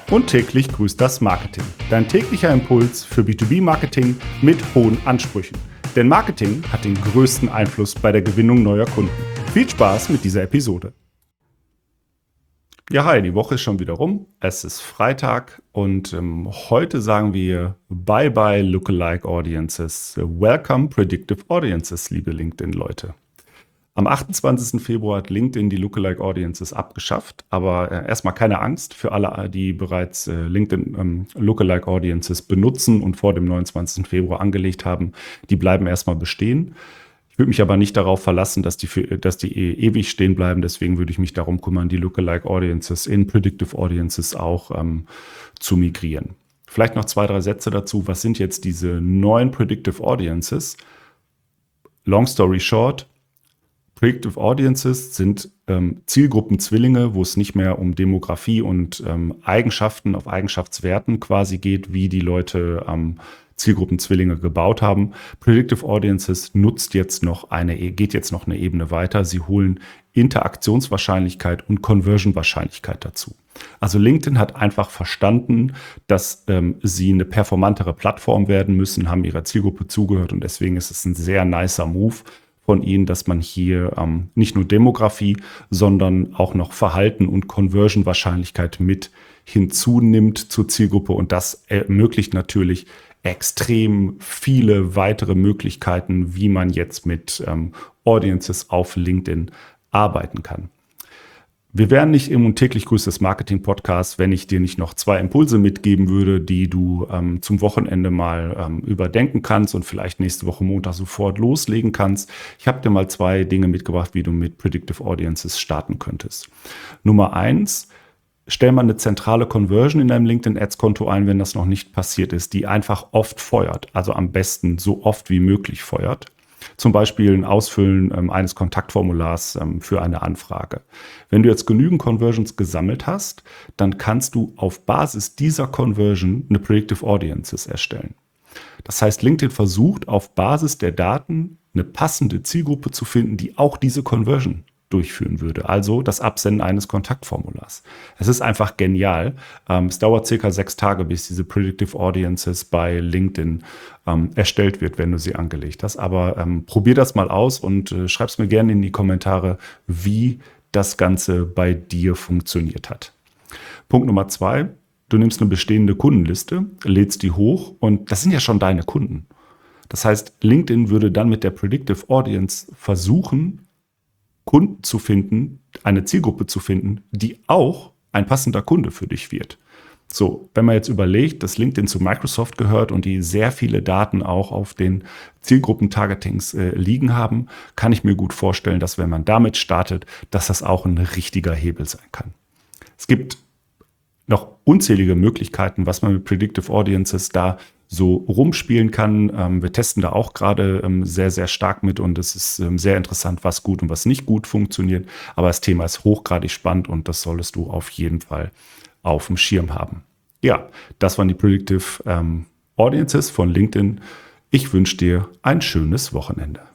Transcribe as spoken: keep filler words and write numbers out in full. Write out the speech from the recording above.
Und täglich grüßt das Marketing. Dein täglicher Impuls für B zwei B-Marketing mit hohen Ansprüchen. Denn Marketing hat den größten Einfluss bei der Gewinnung neuer Kunden. Viel Spaß mit dieser Episode. Ja, hi, die Woche ist schon wieder rum. Es ist Freitag und ähm, heute sagen wir Bye-bye Lookalike Audiences. Welcome Predictive Audiences, liebe LinkedIn-Leute. Am achtundzwanzigsten Februar hat LinkedIn die Lookalike Audiences abgeschafft, aber äh, erstmal keine Angst für alle, die bereits äh, LinkedIn ähm, Lookalike Audiences benutzen und vor dem neunundzwanzigsten Februar angelegt haben. Die bleiben erstmal bestehen. Ich würde mich aber nicht darauf verlassen, dass die, für, dass die e ewig stehen bleiben. Deswegen würde ich mich darum kümmern, die Lookalike Audiences in Predictive Audiences auch ähm, zu migrieren. Vielleicht noch zwei, drei Sätze dazu. Was sind jetzt diese neuen Predictive Audiences? Long story short, Predictive Audiences sind ähm, Zielgruppenzwillinge, wo es nicht mehr um Demografie und ähm, Eigenschaften auf Eigenschaftswerten quasi geht, wie die Leute ähm, Zielgruppenzwillinge gebaut haben. Predictive Audiences nutzt jetzt noch eine, geht jetzt noch eine Ebene weiter. Sie holen Interaktionswahrscheinlichkeit und Conversion-Wahrscheinlichkeit dazu. Also LinkedIn hat einfach verstanden, dass ähm, sie eine performantere Plattform werden müssen, haben ihrer Zielgruppe zugehört und deswegen ist es ein sehr nicer Move von ihnen, dass man hier ähm, nicht nur Demografie, sondern auch noch Verhalten und Conversion-Wahrscheinlichkeit mit hinzunimmt zur Zielgruppe. Und das ermöglicht natürlich extrem viele weitere Möglichkeiten, wie man jetzt mit ähm, Audiences auf LinkedIn arbeiten kann. Wir wären nicht im täglich grüßtes Marketing-Podcast, wenn ich dir nicht noch zwei Impulse mitgeben würde, die du ähm, zum Wochenende mal ähm, überdenken kannst und vielleicht nächste Woche Montag sofort loslegen kannst. Ich habe dir mal zwei Dinge mitgebracht, wie du mit Predictive Audiences starten könntest. Nummer eins, stell mal eine zentrale Conversion in deinem LinkedIn-Ads-Konto ein, wenn das noch nicht passiert ist, die einfach oft feuert, also am besten so oft wie möglich feuert. Zum Beispiel ein Ausfüllen ähm, eines Kontaktformulars ähm, für eine Anfrage. Wenn du jetzt genügend Conversions gesammelt hast, dann kannst du auf Basis dieser Conversion eine Predictive Audiences erstellen. Das heißt, LinkedIn versucht auf Basis der Daten eine passende Zielgruppe zu finden, die auch diese Conversion durchführen würde, also das Absenden eines Kontaktformulars. Es ist einfach genial. Ähm, es dauert circa sechs Tage, bis diese Predictive Audiences bei LinkedIn ähm, erstellt wird, wenn du sie angelegt hast. Aber ähm, probier das mal aus und äh, schreib's mir gerne in die Kommentare, wie das Ganze bei dir funktioniert hat. Punkt Nummer zwei, du nimmst eine bestehende Kundenliste, lädst die hoch und das sind ja schon deine Kunden. Das heißt, LinkedIn würde dann mit der Predictive Audience versuchen, Kunden zu finden, eine Zielgruppe zu finden, die auch ein passender Kunde für dich wird. So, wenn man jetzt überlegt, dass LinkedIn zu Microsoft gehört und die sehr viele Daten auch auf den Zielgruppen-Targetings äh, liegen haben, kann ich mir gut vorstellen, dass wenn man damit startet, dass das auch ein richtiger Hebel sein kann. Es gibt noch unzählige Möglichkeiten, was man mit Predictive Audiences da so rumspielen kann. Ähm, wir testen da auch gerade ähm, sehr, sehr stark mit und es ist ähm, sehr interessant, was gut und was nicht gut funktioniert. Aber das Thema ist hochgradig spannend und das solltest du auf jeden Fall auf dem Schirm haben. Ja, das waren die Predictive ähm, Audiences von LinkedIn. Ich wünsche dir ein schönes Wochenende.